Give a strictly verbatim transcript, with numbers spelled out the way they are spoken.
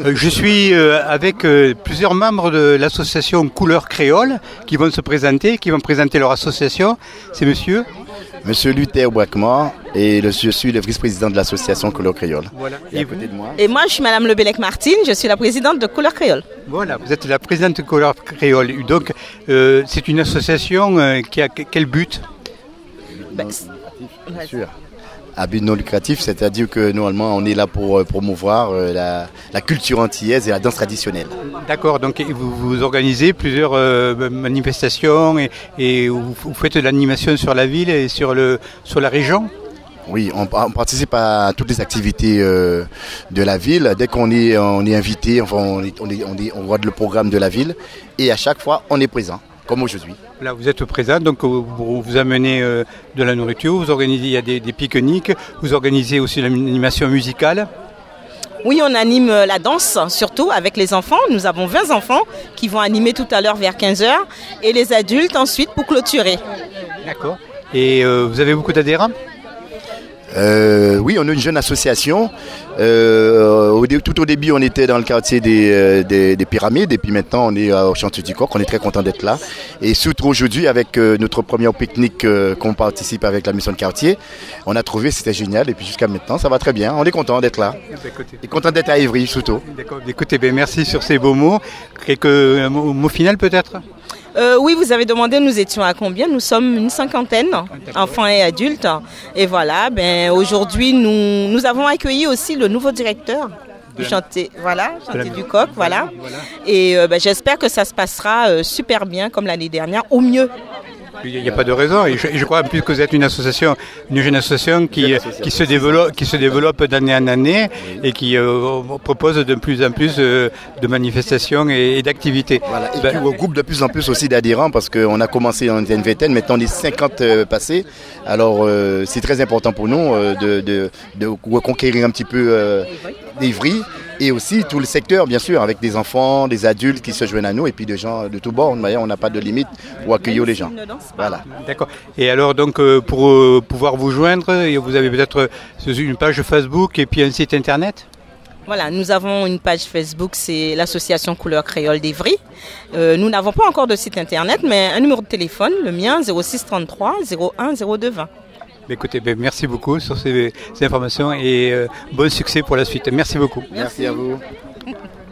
Euh, je suis euh, avec euh, plusieurs membres de l'association Couleur Créole qui vont se présenter, qui vont présenter leur association. C'est monsieur Monsieur Luther Bouakma et le, je suis le vice-président de l'association Couleur Créole. Voilà. Et, à côté de moi. Et moi, je suis Madame Lebelec Martine, je suis la présidente de Couleur Créole. Voilà, vous êtes la présidente de Couleur Créole. Donc, euh, c'est une association euh, qui a quel but? Ben, Bien sûr. À but non lucratif, c'est-à-dire que normalement on est là pour euh, promouvoir euh, la, la culture antillaise et la danse traditionnelle. D'accord, donc vous, vous organisez plusieurs euh, manifestations et, et vous, vous faites de l'animation sur la ville et sur, le, sur la région? Oui, on, on participe à toutes les activités euh, de la ville. Dès qu'on est, on est invité, enfin, on, est, on, est, on, est, on regarde le programme de la ville et à chaque fois on est présent, comme aujourd'hui. Là, vous êtes présent, donc vous, vous amenez euh, de la nourriture, vous organisez, il y a des, des pique-niques, vous organisez aussi l'animation musicale. Oui, on anime la danse, surtout avec les enfants. Nous avons vingt enfants qui vont animer tout à l'heure vers quinze heures et les adultes ensuite pour clôturer. D'accord. Et euh, vous avez beaucoup d'adhérents? Euh, oui, on a une jeune association. Euh, au dé- tout au début, on était dans le quartier des, euh, des, des Pyramides et puis maintenant, on est au Chantier du Coq. On est très content d'être là. Et surtout aujourd'hui, avec euh, notre première pique-nique euh, qu'on participe avec la mission de quartier, on a trouvé que c'était génial. Et puis jusqu'à maintenant, ça va très bien. On est content d'être là. Et content d'être à Évry, surtout. D'accord. Écoutez, ben, merci sur ces beaux mots. Quelques euh, mots, mots finaux peut-être? Euh, oui, vous avez demandé, nous étions à combien? Nous sommes une cinquantaine, enfants et adultes. Et voilà, ben, aujourd'hui, nous, nous avons accueilli aussi le nouveau directeur du chantier, voilà, chantier du Coq, voilà. Et euh, ben, j'espère que ça se passera euh, super bien comme l'année dernière, au mieux. Il n'y a pas de raison. Et je, et je crois en plus que vous êtes une association, une jeune association qui, qui, se, développe, qui se développe d'année en année et qui euh, propose de plus en plus euh, de manifestations et, et d'activités. Voilà. Et ben, qui regroupe de plus en plus aussi d'adhérents parce qu'on a commencé en une vingtaine, maintenant on est cinquante euh, passés. Alors euh, c'est très important pour nous euh, de, de, de reconquérir un petit peu euh, d'Évry. Et aussi tout le secteur, bien sûr, avec des enfants, des adultes qui se joignent à nous et puis des gens de tous bords. On n'a pas de limite pour accueillir les gens. Voilà. D'accord. Et alors, donc, pour euh, pouvoir vous joindre, vous avez peut-être une page Facebook et puis un site internet? Voilà, nous avons une page Facebook, c'est l'association Couleur Créole d'Évry. Euh, nous n'avons pas encore de site internet, mais un numéro de téléphone, le mien, zéro six trente-trois zéro un zéro deux vingt. Écoutez, ben, merci beaucoup sur ces, ces informations et euh, bon succès pour la suite. Merci beaucoup. Merci, merci à vous.